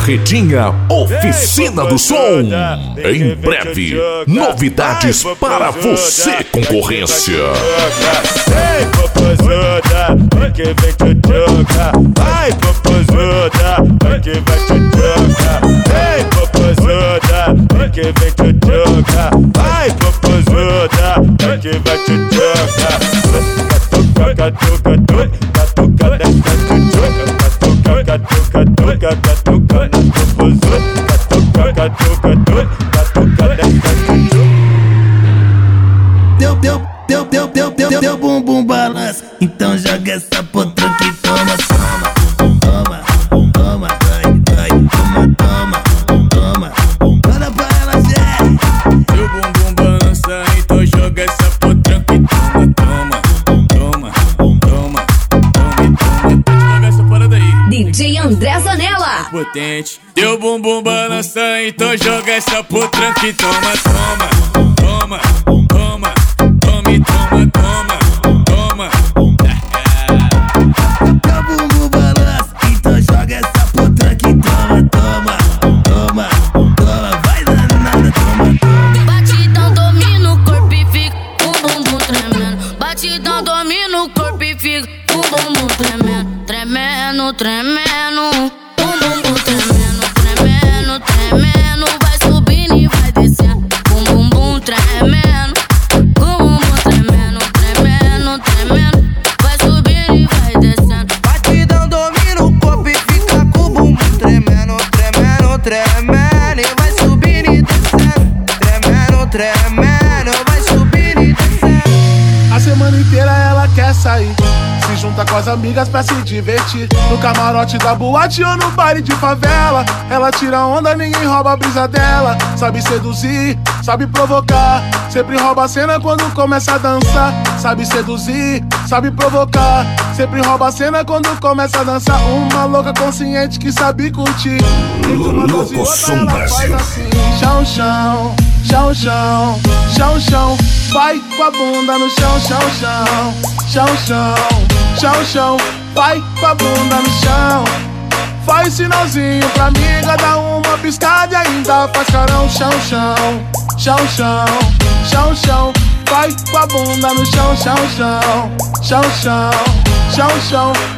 Barretinha, Oficina do Som. Em breve, novidades para você, concorrência. Ei, popozuda, que vem tchutchuca. Vai, popozuda, que vai tchutchuca. Ei, popozuda, que vem tchutchuca. Vai, popozuda, que vai tchutchuca. Catuca, catuca, catuca dessa tchutchuca. Catuca, catuca, catuca na popozuda. Catuca, catuca, catuca dessa tchutchuca. Deu bumbum balança, então joga essa potranca que toma, toma, toma, toma, vai, toma, toma, olha pra ela, Zé. Deu bumbum balança, então joga essa potranca que toma, toma, toma, toma. Joga essa parada aí. DJ André Zanella. Potente. Deu bumbum balança, então joga essa potranca que toma, toma, toma, toma, tome, toma, toma. Deu bumbum balança, então joga essa potranca que toma, vai danada, toma. Batidão domina o corpo e fica com o bumbum tremendo. Batidão domina o corpo e fica com o bumbum tremendo. Tremendo, tremendo, o bumbum tremendo, tremendo, tremendo. Vai subindo e vai descendo, com o bumbum tremendo, com o bumbum tremendo, tremendo, tremendo. Vai subindo e vai descendo. Batidão domina o corpo e fica com o bumbum tremendo, tremendo, tremendo. E vai subindo e descendo, tremendo, tremendo. Vai subindo e descendo. A semana inteira ela quer sair, se junta com as amigas pra se divertir. No camarote da boate ou no baile de favela, ela tira onda, ninguém rouba a brisa dela. Sabe seduzir, sabe provocar, sempre rouba a cena quando começa a dançar. Sabe seduzir, sabe provocar, sempre rouba a cena quando começa a dançar. Uma louca consciente que sabe curtir. Louco Som Brasil. Assim, chão, chão, chão, chão, chão, chão. Vai com a bunda no chão, chão, chão, chão, chão, chão, chão. Vai com a bunda no chão. Faz sinalzinho pra amiga, dá uma piscada e ainda faz carão. Chão, chão, chão, chão, chão, chão. Vai com a bunda no chão, chão, chão, chão, chão, chão, chão.